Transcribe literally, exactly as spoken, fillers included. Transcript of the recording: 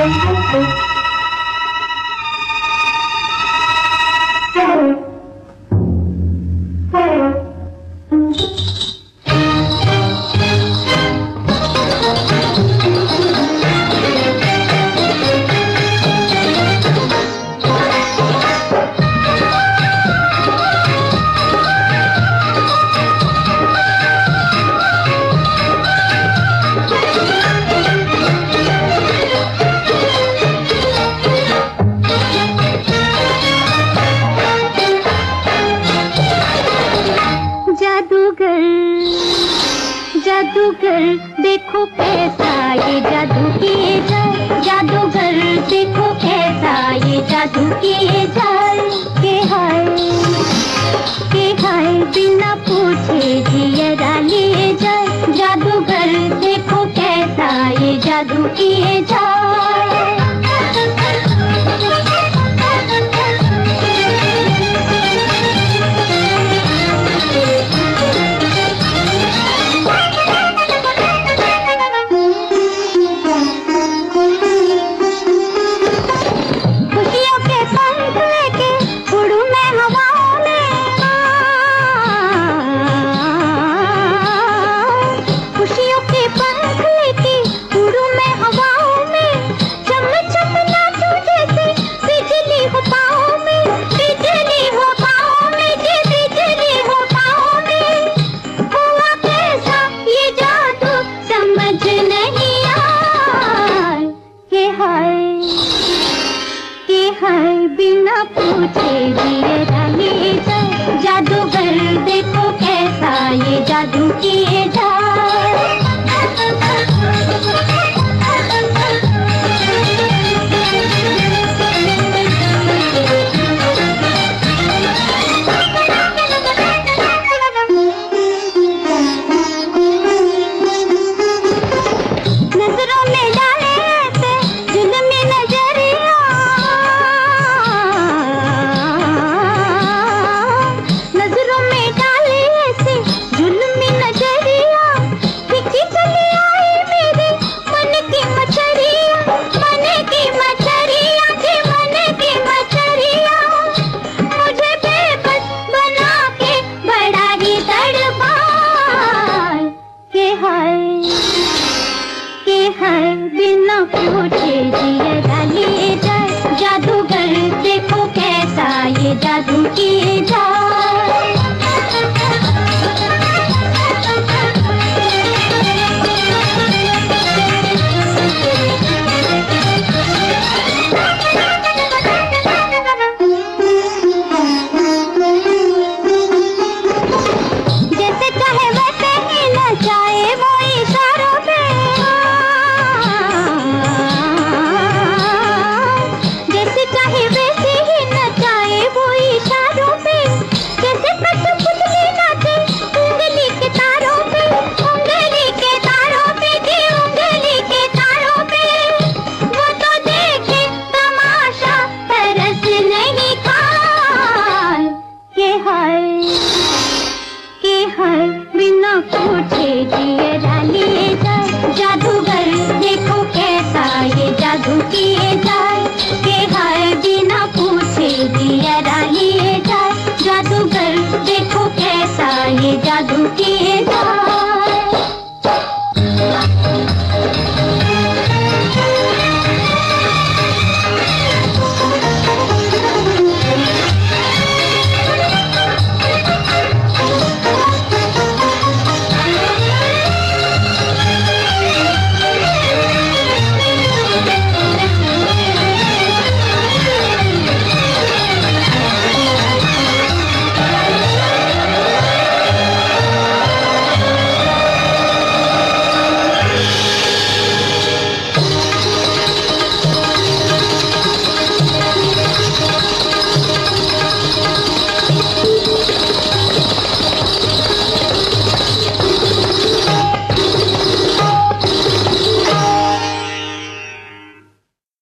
जादूगर देखो कैसा ये जादू किए जाए, जादूगर देखो कैसा ये जादू किए जाए। के हाय के हाय बिना पूछे जियरा लिए जाए, जादूगर देखो कैसा ये जादू किए जाए। बिना पूछे जियरा लिए जाए, जादूगर देखो कैसा ये जादू किए जाए। नजरों में डाले ऐसे जुल्मी नजरिया, नजरों में डाले ऐसे जुल्मी नजरिया, खिंची चली आई मेरे मन की मछरिया, मन की मछरिया जी मन की मछरिया। मुझे बेबस बना के बड़ा ही तड़पाए। के हाय के हाय बिना पूछे जियरा लिए जाए, जादूगर देखो कैसा ये जादू किए जाए। जैसे चाहे वैसे ही नचाए वो इशारों पे, जैसे चाहे वैसे ही नचाए वो इशारों पे। जैसे कठपुतली नाचे उंगली के तारों पे, उंगली के तारों पे जी उंगली के तारों पे। वो तो देखे तमाशा तरस नहीं खाए। के हाय के हाय बिना पूछे जियरा लिए जाए, जादूगर देखो कैसा ये जादू किए जाए। के हाय बिना पूछे जियरा लिए जाए, जादूगर देखो कैसा ये जादू किए जाए।